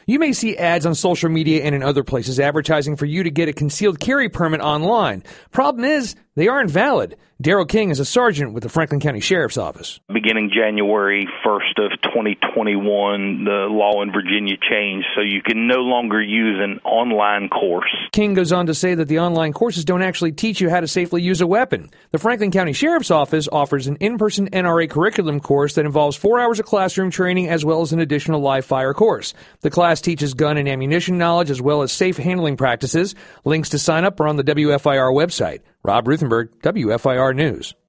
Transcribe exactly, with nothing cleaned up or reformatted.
You may see ads on social media and in other places advertising for you to get a concealed carry permit online. Problem is, they aren't valid. Daryl King is a sergeant with the Franklin County Sheriff's Office. Beginning January first of twenty twenty-one, the law in Virginia changed, so you can no longer use an online course. King goes on to say that the online courses don't actually teach you how to safely use a weapon. The Franklin County Sheriff's Office offers an in-person N R A curriculum course that involves four hours of classroom training as well as an additional live fire course. The class teaches gun and ammunition knowledge as well as safe handling practices. Links to sign up are on the W F I R website. Rob Ruthenberg, W F I R News.